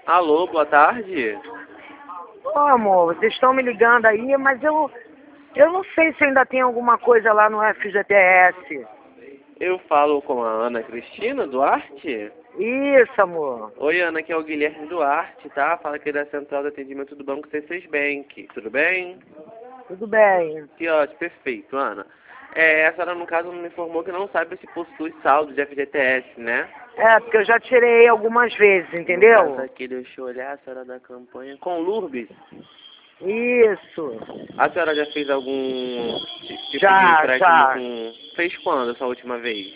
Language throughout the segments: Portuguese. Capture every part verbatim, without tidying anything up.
Alô, boa tarde. Ô, amor, vocês estão me ligando aí, mas eu, eu não sei se ainda tem alguma coisa lá no F G T S. Eu falo com a Ana Cristina Duarte. Isso, amor. Oi, Ana, aqui é o Guilherme Duarte, tá? Fala aqui da Central de Atendimento do Banco C seis Bank. Tudo bem? Tudo bem. Que ótimo, perfeito, Ana. É, a senhora, no caso, me informou que não sabe se possui saldo de F G T S, né? É, porque eu já tirei algumas vezes, No entendeu? caso aqui, deixa eu olhar, a senhora da campanha com Lourdes. Isso. A senhora já fez algum tipo de Já, empréstimo já. com... Fez quando essa última vez?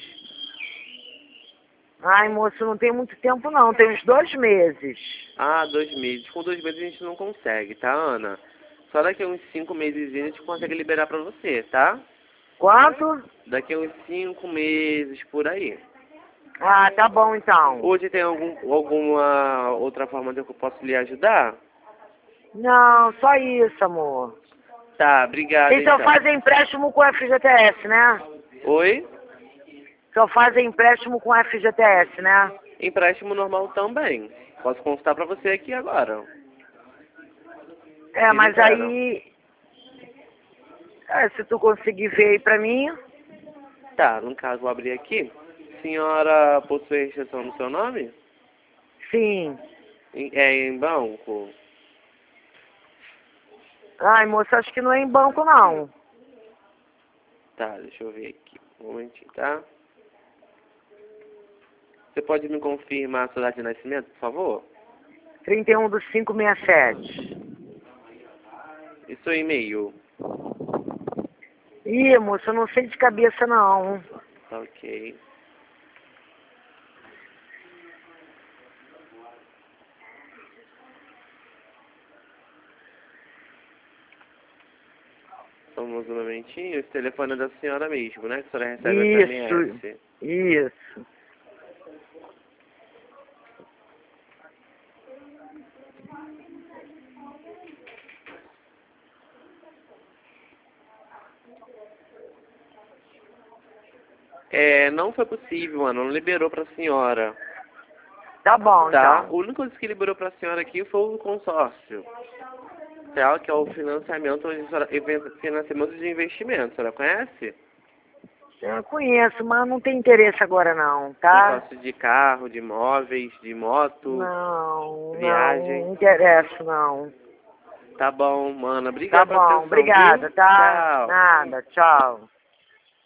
Ai, moço, não tem muito tempo não, tem uns dois meses. Ah, dois meses. Com dois meses a gente não consegue, tá, Ana? Só daqui a uns cinco meses a gente consegue liberar pra você, tá? Quanto? Daqui a uns cinco meses, por aí. Ah, tá bom então. Hoje tem algum, alguma outra forma de que eu posso lhe ajudar? Não, só isso, amor. Tá, obrigado Vocês só então. fazem empréstimo com F G T S, né? Oi? Só fazem empréstimo com F G T S, né? Empréstimo normal também. Posso consultar pra você aqui agora. É, Se mas libera. aí... É, se tu conseguir ver aí pra mim... Tá, no caso, vou abrir aqui. Senhora possui restrição no seu nome? Sim. Em- É em banco? Ai, moça, acho que não é em banco, não. Tá, deixa eu ver aqui. Um momentinho, tá? Você pode me confirmar a sua data de nascimento, por favor? trinta e um do cinco sessenta e sete. E seu e-mail? Ih, moça, eu não sei de cabeça, não. Tá, ok. Vamos um momentinho. Esse telefone é da senhora mesmo, né? Que a senhora recebe Isso, S M S. isso. É, não foi possível, mano. Não liberou pra senhora. Tá bom, Tá? então. O único coisa que liberou pra senhora aqui foi o consórcio. Tá? Que é o financiamento, financiamento de investimento. A senhora conhece? Eu conheço, mas não tem interesse agora, não, tá? Consórcio de carro, de imóveis, de moto, Não, não, viagem. não interessa, não. Tá bom, mano. Tá Obrigado pela bom, atenção, viu? obrigada, tá? Tchau. Nada, tchau.